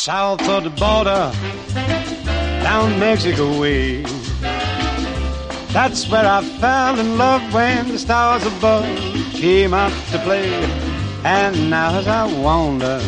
south of the border, down Mexico way. That's where I fell in love when the stars above came out to play. And now as I wander...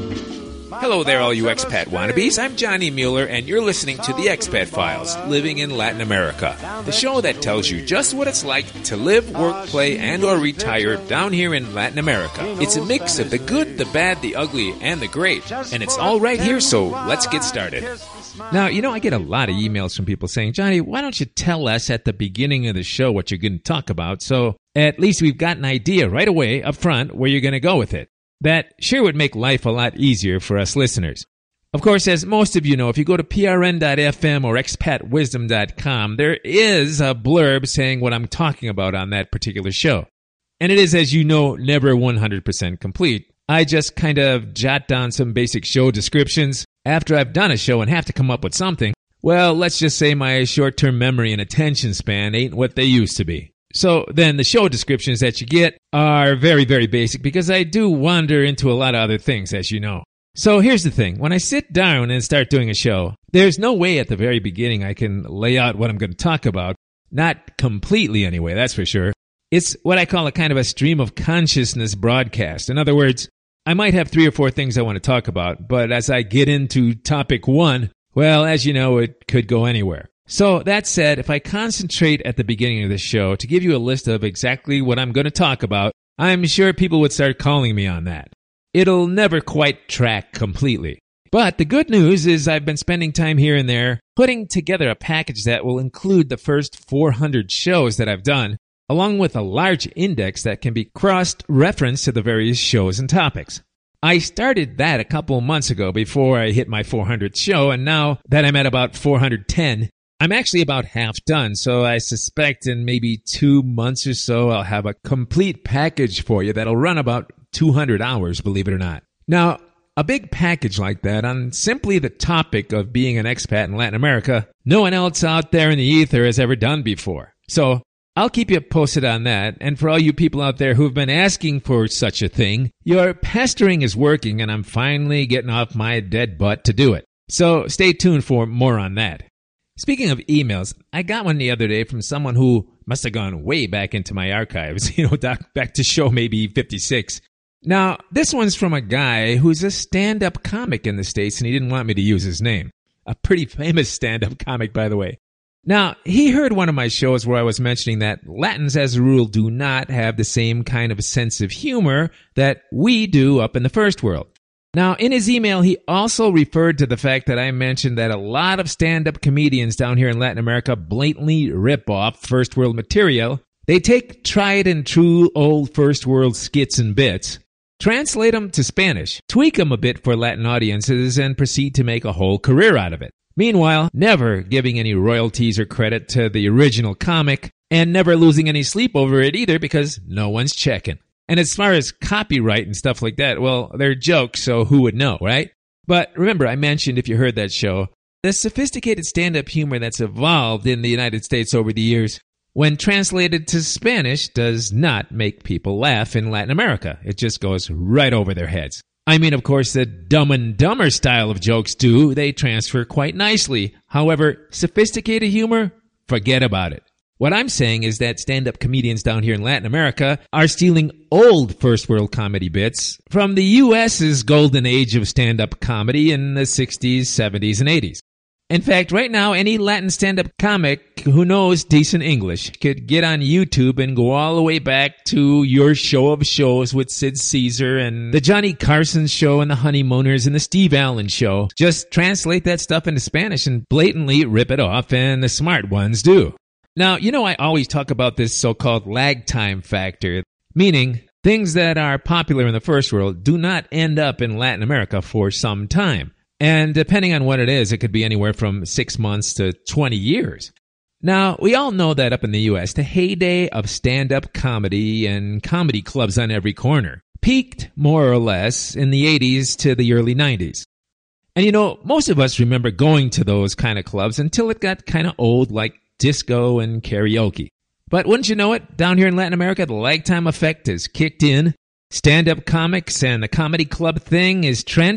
Hello there, all you expat wannabes. I'm Johnny Mueller, and you're listening to The Expat Files, Living in Latin America, the show that tells you just what it's like to live, work, play, and or retire down here in Latin America. It's a mix of the good, the bad, the ugly, and the great, and it's all right here, so let's get started. Now, I get a lot of emails from people saying, Johnny, why don't you tell us at the beginning of the show what you're going to talk about, so at least we've got an idea right away up front where you're going to go with it. That sure would make life a lot easier for us listeners. Of course, as most of you know, if you go to prn.fm or expatwisdom.com, there is a blurb saying what I'm talking about on that particular show. And it is, as you know, never 100% complete. I just kind of jot down some basic show descriptions after I've done a show and have to come up with something. Well, let's just say my short-term memory and attention span ain't what they used to be. So then the show descriptions that you get are very, very basic because I do wander into a lot of other things, as you know. So here's the thing. When I sit down and start doing a show, there's no way at the very beginning I can lay out what I'm going to talk about. Not completely anyway, that's for sure. It's what I call a kind of a stream of consciousness broadcast. In other words, I might have 3 or 4 things I want to talk about, but as I get into topic 1, well, as you know, it could go anywhere. So that said, if I concentrate at the beginning of the show to give you a list of exactly what I'm going to talk about, I'm sure people would start calling me on that. It'll never quite track completely. But the good news is I've been spending time here and there putting together a package that will include the first 400 shows that I've done, along with a large index that can be cross-referenced to the various shows and topics. I started that a couple months ago before I hit my 400th show, and now that I'm at about 410, I'm actually about half done, so I suspect in maybe 2 months or so I'll have a complete package for you that'll run about 200 hours, believe it or not. Now, a big package like that on simply the topic of being an expat in Latin America, no one else out there in the ether has ever done before. So I'll keep you posted on that, and for all you people out there who've been asking for such a thing, your pestering is working and I'm finally getting off my dead butt to do it. So stay tuned for more on that. Speaking of emails, I got one the other day from someone who must have gone way back into my archives, back to show maybe 56. Now, this one's from a guy who's a stand-up comic in the States, and he didn't want me to use his name. A pretty famous stand-up comic, by the way. Now, he heard one of my shows where I was mentioning that Latins, as a rule, do not have the same kind of sense of humor that we do up in the first world. Now, in his email, he also referred to the fact that I mentioned that a lot of stand-up comedians down here in Latin America blatantly rip off first world material. They take tried and true old first world skits and bits, translate them to Spanish, tweak them a bit for Latin audiences, and proceed to make a whole career out of it. Meanwhile, never giving any royalties or credit to the original comic, and never losing any sleep over it either because no one's checking. And as far as copyright and stuff like that, well, they're jokes, so who would know, right? But remember, I mentioned, if you heard that show, the sophisticated stand-up humor that's evolved in the United States over the years, when translated to Spanish, does not make people laugh in Latin America. It just goes right over their heads. I mean, of course, the Dumb and Dumber style of jokes do. They transfer quite nicely. However, sophisticated humor, forget about it. What I'm saying is that stand-up comedians down here in Latin America are stealing old first-world comedy bits from the U.S.'s golden age of stand-up comedy in the 60s, 70s, and 80s. In fact, right now, any Latin stand-up comic who knows decent English could get on YouTube and go all the way back to Your Show of Shows with Sid Caesar and the Johnny Carson Show and the Honeymooners and the Steve Allen Show. Just translate that stuff into Spanish and blatantly rip it off, and the smart ones do. Now, I always talk about this so-called lag time factor, meaning things that are popular in the first world do not end up in Latin America for some time. And depending on what it is, it could be anywhere from 6 months to 20 years. Now, we all know that up in the U.S., the heyday of stand-up comedy and comedy clubs on every corner peaked, more or less, in the 80s to the early 90s. And most of us remember going to those kind of clubs until it got kind of old, like disco and karaoke. But wouldn't you know it, down here in Latin America, the lag time effect has kicked in. Stand-up comics and the comedy club thing is trendy,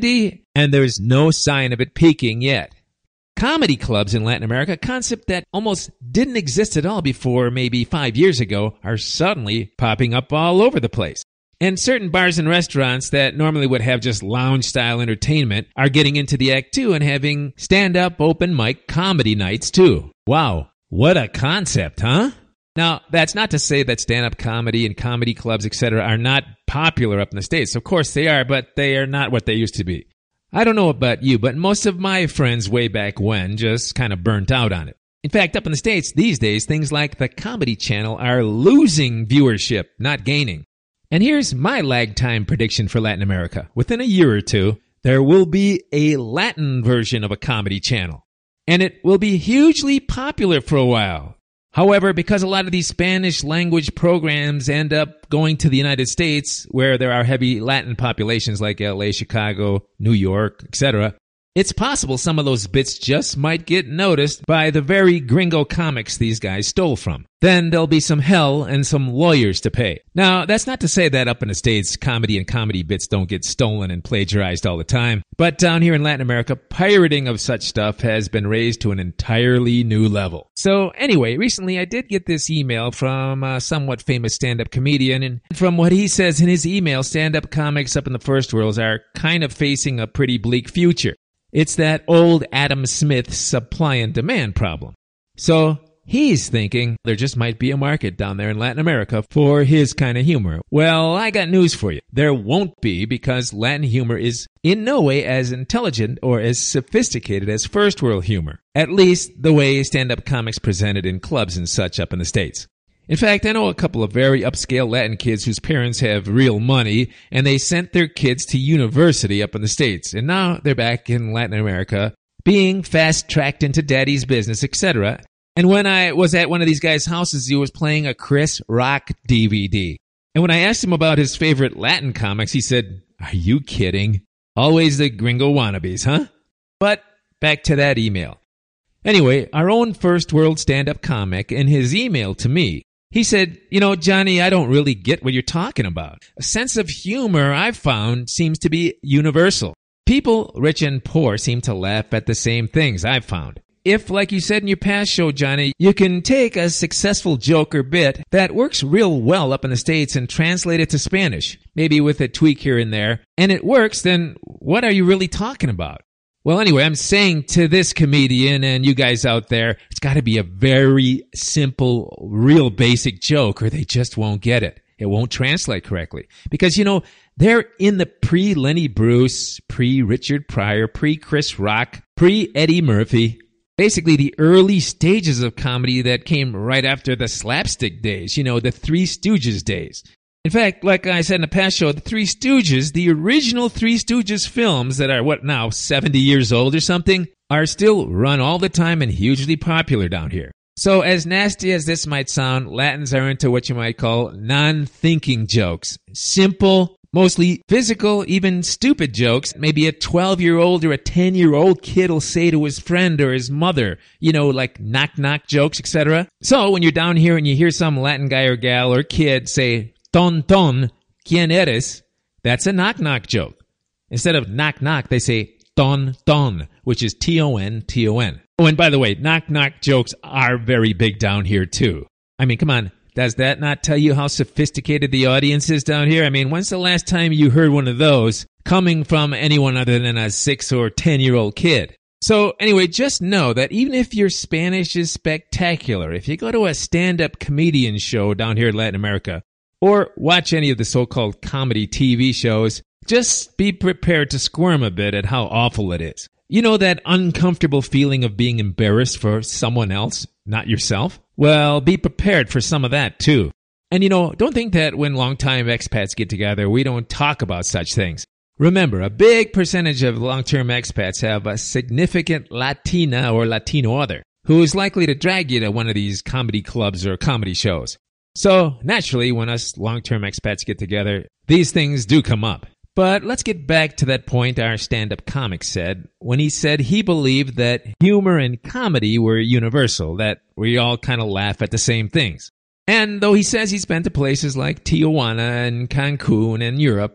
and there's no sign of it peaking yet. Comedy clubs in Latin America, a concept that almost didn't exist at all before maybe 5 years ago, are suddenly popping up all over the place. And certain bars and restaurants that normally would have just lounge-style entertainment are getting into the act too and having stand-up open mic comedy nights too. Wow, what a concept, huh? Now, that's not to say that stand-up comedy and comedy clubs, etc., are not popular up in the States. Of course they are, but they are not what they used to be. I don't know about you, but most of my friends way back when just kind of burnt out on it. In fact, up in the States these days, things like the Comedy Channel are losing viewership, not gaining. And here's my lag time prediction for Latin America. Within a year or two, there will be a Latin version of a comedy channel. And it will be hugely popular for a while. However, because a lot of these Spanish language programs end up going to the United States, where there are heavy Latin populations like LA, Chicago, New York, etc., it's possible some of those bits just might get noticed by the very gringo comics these guys stole from. Then there'll be some hell and some lawyers to pay. Now, that's not to say that up in the States, comedy and comedy bits don't get stolen and plagiarized all the time. But down here in Latin America, pirating of such stuff has been raised to an entirely new level. So anyway, recently I did get this email from a somewhat famous stand-up comedian, and from what he says in his email, stand-up comics up in the first world are kind of facing a pretty bleak future. It's that old Adam Smith supply and demand problem. So he's thinking there just might be a market down there in Latin America for his kind of humor. Well, I got news for you. There won't be, because Latin humor is in no way as intelligent or as sophisticated as first world humor. At least the way stand-up comics presented in clubs and such up in the States. In fact, I know a couple of very upscale Latin kids whose parents have real money, and they sent their kids to university up in the States. And now they're back in Latin America, being fast-tracked into daddy's business, etc. And when I was at one of these guys' houses, he was playing a Chris Rock DVD. And when I asked him about his favorite Latin comics, he said, "Are you kidding? Always the gringo wannabes, huh?" But back to that email. Anyway, our own first world stand-up comic, in his email to me, he said, "You know, Johnny, I don't really get what you're talking about. A sense of humor, I've found, seems to be universal. People, rich and poor, seem to laugh at the same things, I've found. If, like you said in your past show, Johnny, you can take a successful joke or bit that works real well up in the States and translate it to Spanish, maybe with a tweak here and there, and it works, then what are you really talking about?" Well, anyway, I'm saying to this comedian and you guys out there, it's got to be a very simple, real basic joke, or they just won't get it. It won't translate correctly. Because, you know, they're in the pre-Lenny Bruce, pre-Richard Pryor, pre-Chris Rock, pre-Eddie Murphy. Basically, the early stages of comedy that came right after the slapstick days, you know, the Three Stooges days. In fact, like I said in the past show, the Three Stooges, the original Three Stooges films that are, 70 years old or something, are still run all the time and hugely popular down here. So as nasty as this might sound, Latins are into what you might call non-thinking jokes. Simple, mostly physical, even stupid jokes. Maybe a 12-year-old or a 10-year-old kid will say to his friend or his mother, you know, like knock-knock jokes, etc. So when you're down here and you hear some Latin guy or gal or kid say, "Ton, ton, ¿quién eres?" That's a knock-knock joke. Instead of knock-knock, they say ton, ton, which is T-O-N, T-O-N. Oh, and by the way, knock-knock jokes are very big down here, too. I mean, come on. Does that not tell you how sophisticated the audience is down here? I mean, when's the last time you heard one of those coming from anyone other than a 6 or 10-year-old kid? So anyway, just know that even if your Spanish is spectacular, if you go to a stand-up comedian show down here in Latin America, or watch any of the so-called comedy TV shows, just be prepared to squirm a bit at how awful it is. You know that uncomfortable feeling of being embarrassed for someone else, not yourself? Well, be prepared for some of that too. And you know, don't think that when long-time expats get together, we don't talk about such things. Remember, a big percentage of long-term expats have a significant Latina or Latino other who is likely to drag you to one of these comedy clubs or comedy shows. So, naturally, when us long-term expats get together, these things do come up. But let's get back to that point our stand-up comic said when he said he believed that humor and comedy were universal, that we all kind of laugh at the same things. And though he says he's been to places like Tijuana and Cancun and Europe,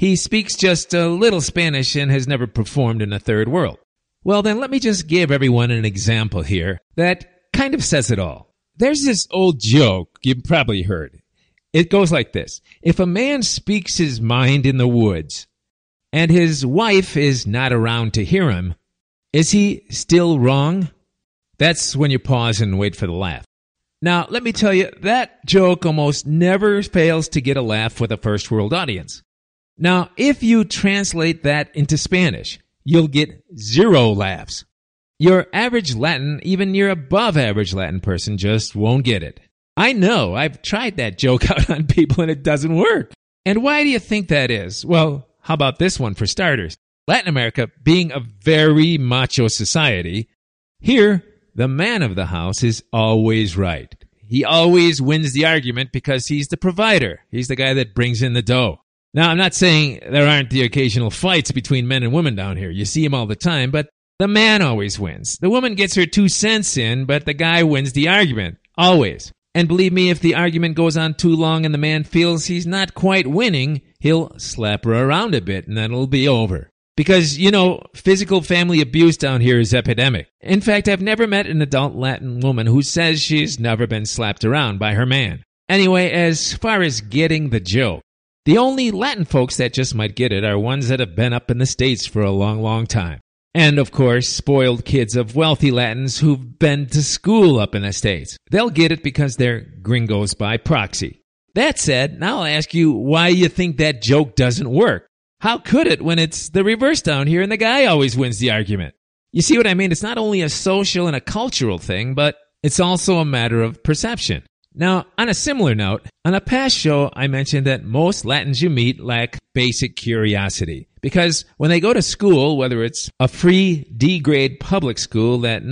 He speaks just a little Spanish and has never performed in a third world. Well, then let me just give everyone an example here that kind of says it all. There's this old joke you've probably heard. It goes like this. If a man speaks his mind in the woods and his wife is not around to hear him, is he still wrong? That's when you pause and wait for the laugh. Now, let me tell you, that joke almost never fails to get a laugh with a first world audience. Now, if you translate that into Spanish, you'll get 0 laughs. Your average Latin, even your above average Latin person just won't get it. I know, I've tried that joke out on people and it doesn't work. And why do you think that is? Well, how about this one for starters? Latin America being a very macho society, here the man of the house is always right. He always wins the argument because he's the provider. He's the guy that brings in the dough. Now, I'm not saying there aren't the occasional fights between men and women down here. You see them all the time, but the man always wins. The woman gets her 2 cents in, but the guy wins the argument. Always. And believe me, if the argument goes on too long and the man feels he's not quite winning, he'll slap her around a bit and then it'll be over. Because, physical family abuse down here is epidemic. In fact, I've never met an adult Latin woman who says she's never been slapped around by her man. Anyway, as far as getting the joke, the only Latin folks that just might get it are ones that have been up in the States for a long, long time. And, of course, spoiled kids of wealthy Latins who've been to school up in the States. They'll get it because they're gringos by proxy. That said, now I'll ask you why you think that joke doesn't work. How could it when it's the reverse down here and the guy always wins the argument? You see what I mean? It's not only a social and a cultural thing, but it's also a matter of perception. Now, on a similar note, on a past show, I mentioned that most Latins you meet lack basic curiosity. Because when they go to school, whether it's a free D-grade public school that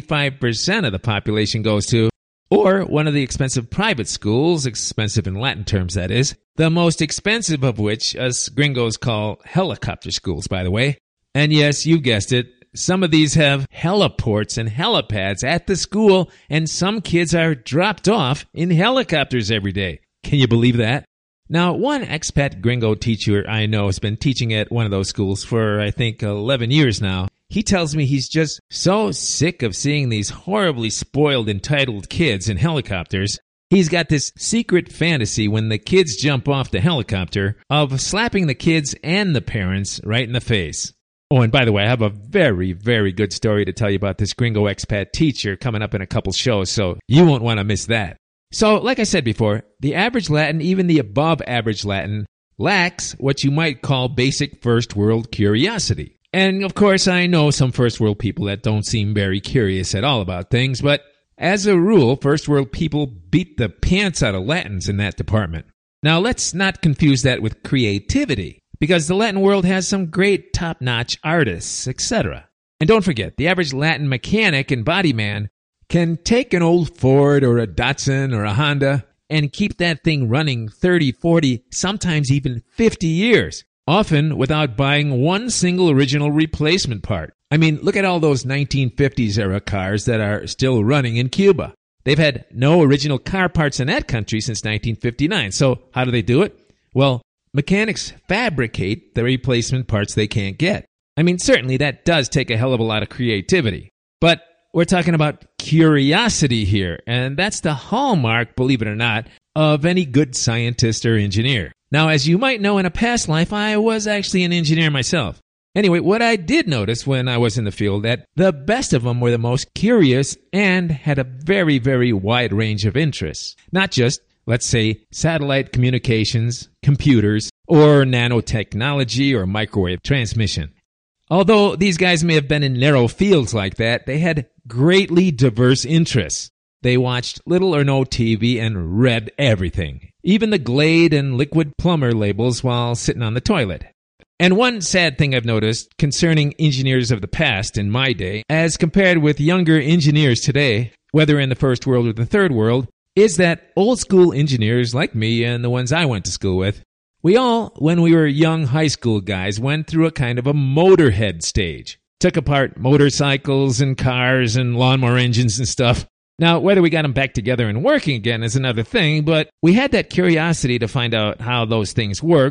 95% of the population goes to, or one of the expensive private schools, expensive in Latin terms that is, the most expensive of which us gringos call helicopter schools, by the way. And yes, you guessed it, some of these have heliports and helipads at the school, and some kids are dropped off in helicopters every day. Can you believe that? Now, one expat gringo teacher I know has been teaching at one of those schools for, I think, 11 years now. He tells me he's just so sick of seeing these horribly spoiled, entitled kids in helicopters. He's got this secret fantasy when the kids jump off the helicopter of slapping the kids and the parents right in the face. Oh, and by the way, I have a very, very good story to tell you about this gringo expat teacher coming up in a couple shows, so you won't want to miss that. So, like I said before, the average Latin, even the above average Latin, lacks what you might call basic first world curiosity. And of course, I know some first world people that don't seem very curious at all about things, but as a rule, first world people beat the pants out of Latins in that department. Now, let's not confuse that with creativity, because the Latin world has some great top-notch artists, etc. And don't forget, the average Latin mechanic and body man can take an old Ford or a Datsun or a Honda and keep that thing running 30, 40, sometimes even 50 years, often without buying one single original replacement part. I mean, look at all those 1950s era cars that are still running in Cuba. They've had no original car parts in that country since 1959. So how do they do it? Well, mechanics fabricate the replacement parts they can't get. I mean, certainly that does take a hell of a lot of creativity. But we're talking about curiosity here, and that's the hallmark, believe it or not, of any good scientist or engineer. Now, as you might know, in a past life, I was actually an engineer myself. Anyway, what I did notice when I was in the field, that the best of them were the most curious and had a very, very wide range of interests. Not just, let's say, satellite communications, computers, or nanotechnology or microwave transmission. Although these guys may have been in narrow fields like that, they had greatly diverse interests. They watched little or no TV and read everything, even the Glade and Liquid Plumber labels while sitting on the toilet. And one sad thing I've noticed concerning engineers of the past in my day, as compared with younger engineers today, whether in the first world or the third world, is that old school engineers like me and the ones I went to school with, we all, when we were young high school guys, went through a kind of a motorhead stage. Took apart motorcycles and cars and lawnmower engines and stuff. Now, whether we got them back together and working again is another thing, but we had that curiosity to find out how those things worked,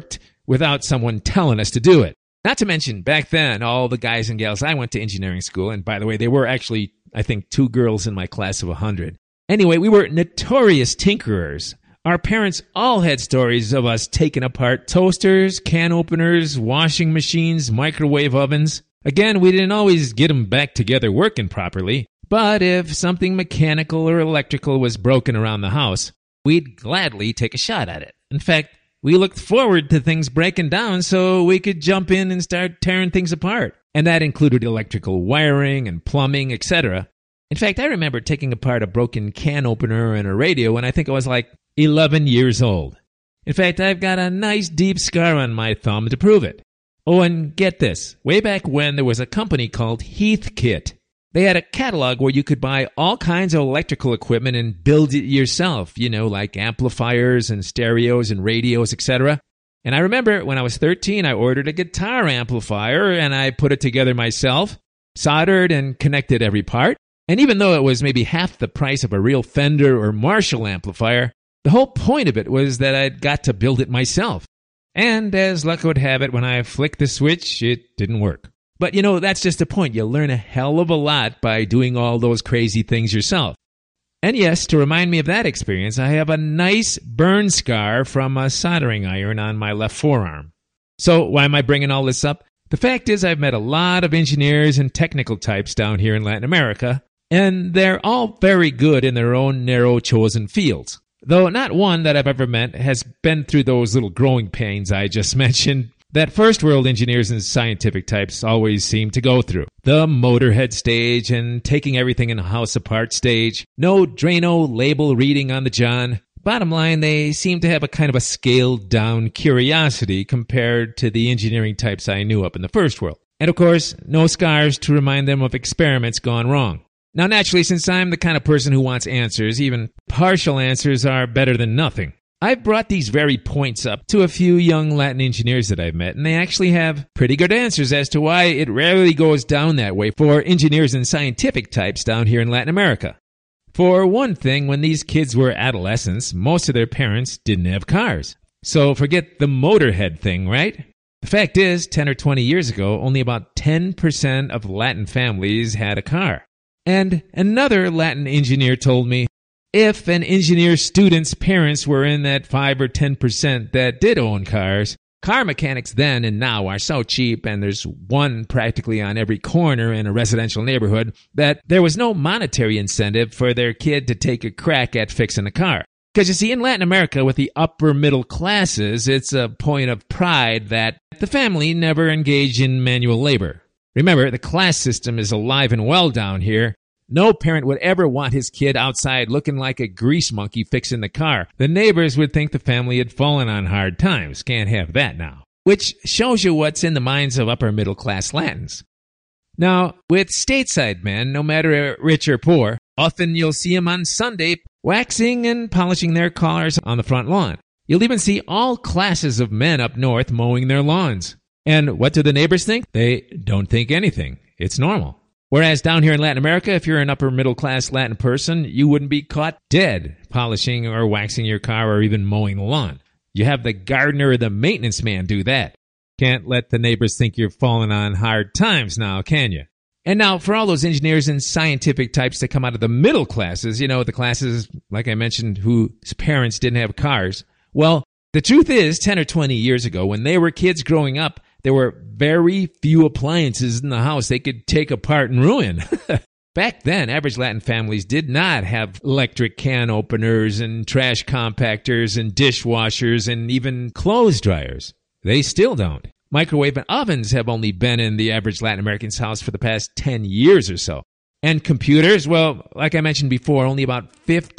without someone telling us to do it. Not to mention, back then, all the guys and gals I went to engineering school, and by the way, there were actually, I think, 2 girls in my class of 100. Anyway, we were notorious tinkerers. Our parents all had stories of us taking apart toasters, can openers, washing machines, microwave ovens. Again, we didn't always get them back together working properly, but if something mechanical or electrical was broken around the house, we'd gladly take a shot at it. In fact, we looked forward to things breaking down so we could jump in and start tearing things apart. And that included electrical wiring and plumbing, etc. In fact, I remember taking apart a broken can opener and a radio when I think I was like 11 years old. In fact, I've got a nice deep scar on my thumb to prove it. Oh, and get this. Way back when, there was a company called Heathkit. They had a catalog where you could buy all kinds of electrical equipment and build it yourself, like amplifiers and stereos and radios, etc. And I remember when I was 13, I ordered a guitar amplifier and I put it together myself, soldered and connected every part. And even though it was maybe half the price of a real Fender or Marshall amplifier, the whole point of it was that I'd got to build it myself. And as luck would have it, when I flicked the switch, it didn't work. But that's just the point. You learn a hell of a lot by doing all those crazy things yourself. And yes, to remind me of that experience, I have a nice burn scar from a soldering iron on my left forearm. So why am I bringing all this up? The fact is I've met a lot of engineers and technical types down here in Latin America, and they're all very good in their own narrow chosen fields. Though not one that I've ever met has been through those little growing pains I just mentioned that first world engineers and scientific types always seem to go through. The motorhead stage and taking everything in the house apart stage. No Drano label reading on the John. Bottom line, they seem to have a kind of a scaled down curiosity compared to the engineering types I knew up in the first world. And of course, no scars to remind them of experiments gone wrong. Now naturally, since I'm the kind of person who wants answers, even partial answers are better than nothing. I've brought these very points up to a few young Latin engineers that I've met, and they actually have pretty good answers as to why it rarely goes down that way for engineers and scientific types down here in Latin America. For one thing, when these kids were adolescents, most of their parents didn't have cars. So forget the motorhead thing, right? The fact is, 10 or 20 years ago, only about 10% of Latin families had a car. And another Latin engineer told me, if an engineer student's parents were in that 5 or 10% that did own cars, car mechanics then and now are so cheap, and there's one practically on every corner in a residential neighborhood, that there was no monetary incentive for their kid to take a crack at fixing a car. Because you see, in Latin America, with the upper middle classes, it's a point of pride that the family never engaged in manual labor. Remember, the class system is alive and well down here. No parent would ever want his kid outside looking like a grease monkey fixing the car. The neighbors would think the family had fallen on hard times. Can't have that now. Which shows you what's in the minds of upper middle class Latins. Now, with stateside men, no matter rich or poor, often you'll see them on Sunday waxing and polishing their cars on the front lawn. You'll even see all classes of men up north mowing their lawns. And what do the neighbors think? They don't think anything. It's normal. Whereas down here in Latin America, if you're an upper middle class Latin person, you wouldn't be caught dead polishing or waxing your car or even mowing the lawn. You have the gardener or the maintenance man do that. Can't let the neighbors think you're falling on hard times now, can you? And now, for all those engineers and scientific types that come out of the middle classes, the classes, like I mentioned, whose parents didn't have cars. Well, the truth is, 10 or 20 years ago, when they were kids growing up, there were very few appliances in the house they could take apart and ruin. Back then, average Latin families did not have electric can openers and trash compactors and dishwashers and even clothes dryers. They still don't. Microwave and ovens have only been in the average Latin American's house for the past 10 years or so. And computers, well, like I mentioned before, only about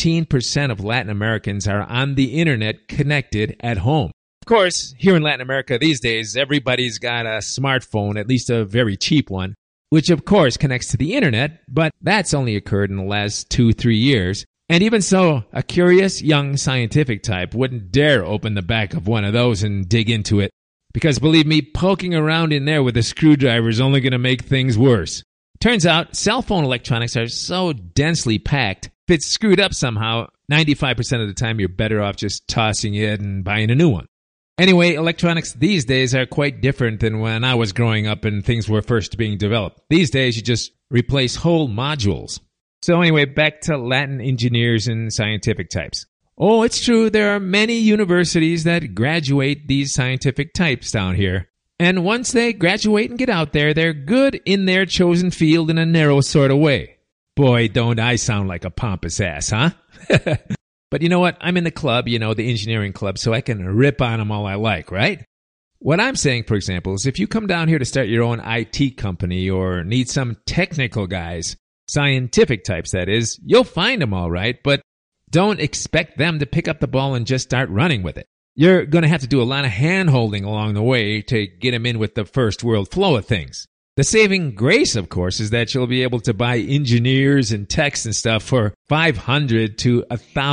15% of Latin Americans are on the internet connected at home. Of course, here in Latin America these days, everybody's got a smartphone, at least a very cheap one, which of course connects to the internet, but that's only occurred in the last 2-3 years. And even so, a curious young scientific type wouldn't dare open the back of one of those and dig into it. Because believe me, poking around in there with a screwdriver is only going to make things worse. Turns out, cell phone electronics are so densely packed, if it's screwed up somehow, 95% of the time you're better off just tossing it and buying a new one. Anyway, electronics these days are quite different than when I was growing up and things were first being developed. These days, you just replace whole modules. So anyway, back to Latin engineers and scientific types. Oh, it's true, there are many universities that graduate these scientific types down here. And once they graduate and get out there, they're good in their chosen field in a narrow sort of way. Boy, don't I sound like a pompous ass, huh? But you know what? I'm in the club, the engineering club, so I can rip on them all I like, right? What I'm saying, for example, is if you come down here to start your own IT company or need some technical guys, scientific types that is, you'll find them all right, but don't expect them to pick up the ball and just start running with it. You're going to have to do a lot of hand-holding along the way to get them in with the first world flow of things. The saving grace, of course, is that you'll be able to buy engineers and techs and stuff for $500 to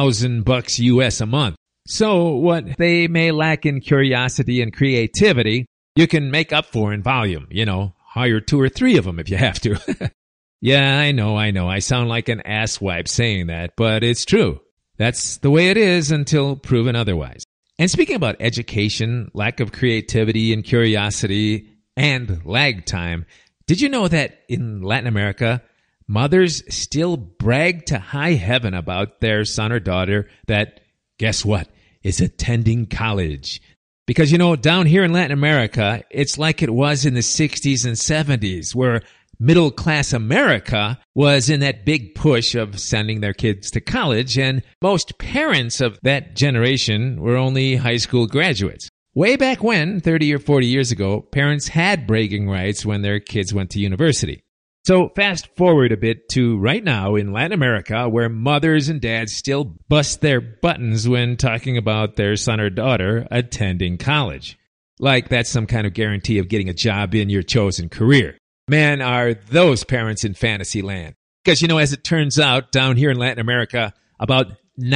$1,000 US a month. So what they may lack in curiosity and creativity, you can make up for in volume. Hire 2 or 3 of them if you have to. Yeah, I know. I sound like an asswipe saying that, but it's true. That's the way it is until proven otherwise. And speaking about education, lack of creativity and curiosity, and lag time, did you know that in Latin America, mothers still brag to high heaven about their son or daughter that, guess what, is attending college? Because, down here in Latin America, it's like it was in the 60s and 70s, where middle-class America was in that big push of sending their kids to college, and most parents of that generation were only high school graduates. Way back when, 30 or 40 years ago, parents had bragging rights when their kids went to university. So fast forward a bit to right now in Latin America, where mothers and dads still bust their buttons when talking about their son or daughter attending college. Like that's some kind of guarantee of getting a job in your chosen career. Man, are those parents in fantasy land. Because, as it turns out, down here in Latin America, about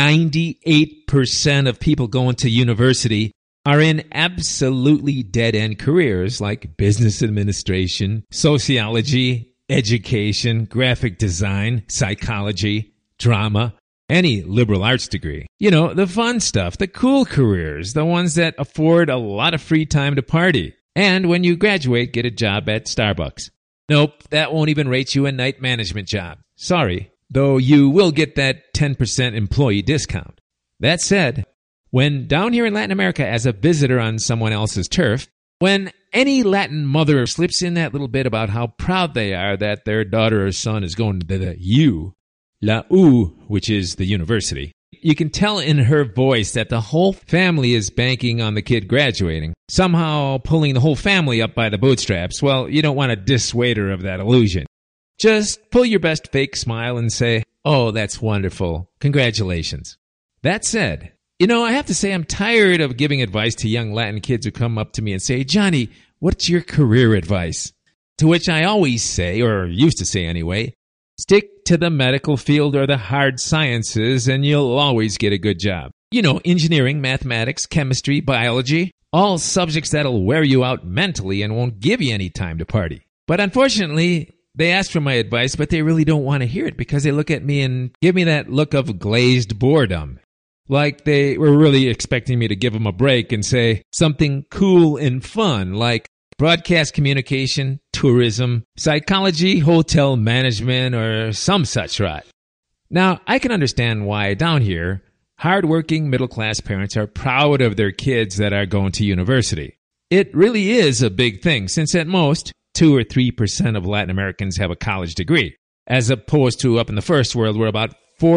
98% of people going to university are in absolutely dead-end careers like business administration, sociology, education, graphic design, psychology, drama, any liberal arts degree. The fun stuff, the cool careers, the ones that afford a lot of free time to party. And when you graduate, get a job at Starbucks. Nope, that won't even rate you a night management job. Sorry, though you will get that 10% employee discount. That said, when down here in Latin America as a visitor on someone else's turf, when any Latin mother slips in that little bit about how proud they are that their daughter or son is going to the U, La U, which is the university, you can tell in her voice that the whole family is banking on the kid graduating, somehow pulling the whole family up by the bootstraps. Well, you don't want to dissuade her of that illusion. Just pull your best fake smile and say, "Oh, that's wonderful. Congratulations." That said, I have to say I'm tired of giving advice to young Latin kids who come up to me and say, "Johnny, what's your career advice?" To which I always say, or used to say anyway, stick to the medical field or the hard sciences and you'll always get a good job. Engineering, mathematics, chemistry, biology, all subjects that'll wear you out mentally and won't give you any time to party. But unfortunately, they ask for my advice, but they really don't want to hear it because they look at me and give me that look of glazed boredom. Like they were really expecting me to give them a break and say something cool and fun like broadcast communication, tourism, psychology, hotel management, or some such rot. Now, I can understand why down here, hardworking middle-class parents are proud of their kids that are going to university. It really is a big thing since at most 2 or 3% of Latin Americans have a college degree, as opposed to up in the first world where about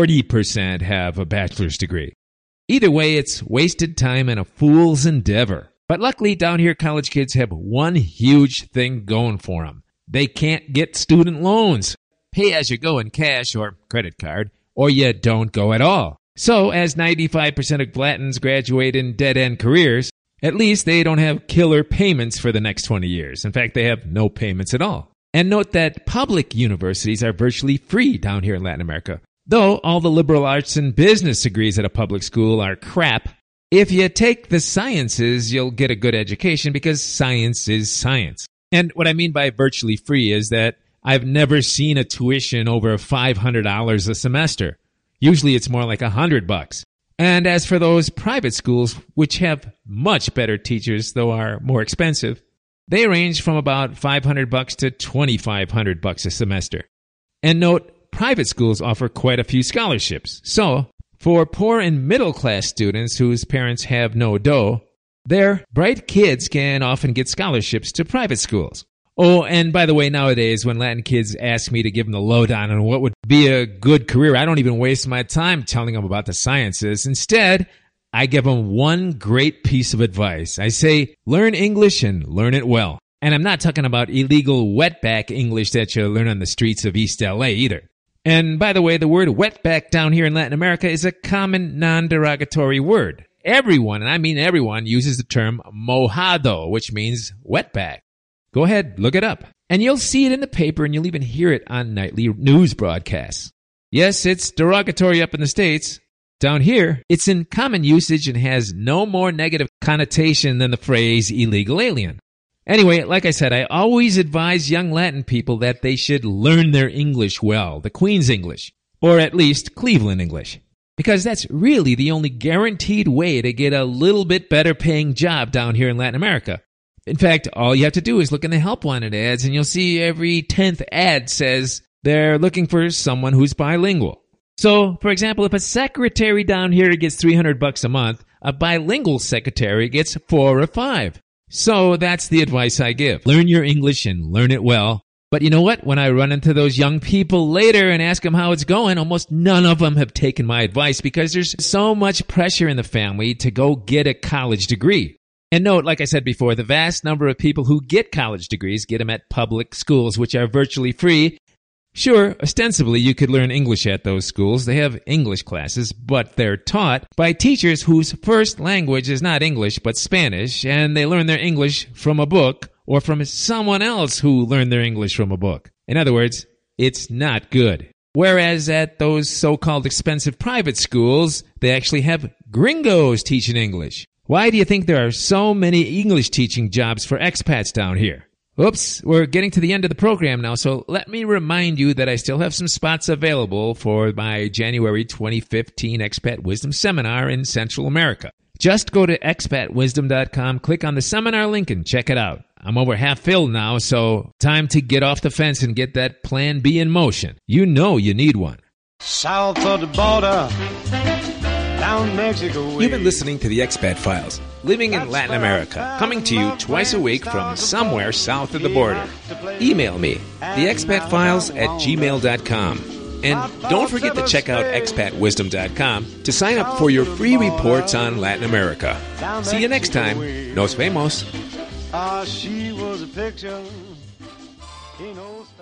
40% have a bachelor's degree. Either way, it's wasted time and a fool's endeavor. But luckily, down here, college kids have one huge thing going for them. They can't get student loans. Pay as you go in cash or credit card, or you don't go at all. So, as 95% of Latins graduate in dead-end careers, at least they don't have killer payments for the next 20 years. In fact, they have no payments at all. And note that public universities are virtually free down here in Latin America. Though all the liberal arts and business degrees at a public school are crap, if you take the sciences, you'll get a good education because science is science. And what I mean by virtually free is that I've never seen a tuition over $500 a semester. Usually it's more like $100. And as for those private schools, which have much better teachers, though are more expensive, they range from about $500 to $2,500 a semester. And note, private schools offer quite a few scholarships. So, for poor and middle-class students whose parents have no dough, their bright kids can often get scholarships to private schools. Oh, and by the way, nowadays, when Latin kids ask me to give them the lowdown on what would be a good career, I don't even waste my time telling them about the sciences. Instead, I give them one great piece of advice. I say, learn English and learn it well. And I'm not talking about illegal wetback English that you learn on the streets of East LA either. And by the way, the word wetback down here in Latin America is a common non-derogatory word. Everyone, and I mean everyone, uses the term mojado, which means wetback. Go ahead, look it up. And you'll see it in the paper and you'll even hear it on nightly news broadcasts. Yes, it's derogatory up in the States. Down here, it's in common usage and has no more negative connotation than the phrase illegal alien. Anyway, like I said, I always advise young Latin people that they should learn their English well, the Queen's English, or at least Cleveland English, because that's really the only guaranteed way to get a little bit better paying job down here in Latin America. In fact, all you have to do is look in the Help Wanted ads and you'll see every 10th ad says they're looking for someone who's bilingual. So, for example, if a secretary down here gets $300 a month, a bilingual secretary gets 4 or 5. So that's the advice I give. Learn your English and learn it well. But you know what? When I run into those young people later and ask them how it's going, almost none of them have taken my advice because there's so much pressure in the family to go get a college degree. And note, like I said before, the vast number of people who get college degrees get them at public schools, which are virtually free. Sure, ostensibly you could learn English at those schools. They have English classes, but they're taught by teachers whose first language is not English but Spanish, and they learn their English from a book or from someone else who learned their English from a book. In other words, it's not good. Whereas at those so-called expensive private schools, they actually have gringos teaching English. Why do you think there are so many English teaching jobs for expats down here? Oops, we're getting to the end of the program now, so let me remind you that I still have some spots available for my January 2015 Expat Wisdom Seminar in Central America. Just go to expatwisdom.com, click on the seminar link, and check it out. I'm over half filled now, so time to get off the fence and get that Plan B in motion. You know you need one. South of the border, down Mexico way. You've been listening to the Expat Files, living in Latin America, coming to you twice a week from somewhere south of the border. Email me, theexpatfiles@gmail.com. And don't forget to check out expatwisdom.com to sign up for your free reports on Latin America. See you next time. Nos vemos. She was a picture. He knows.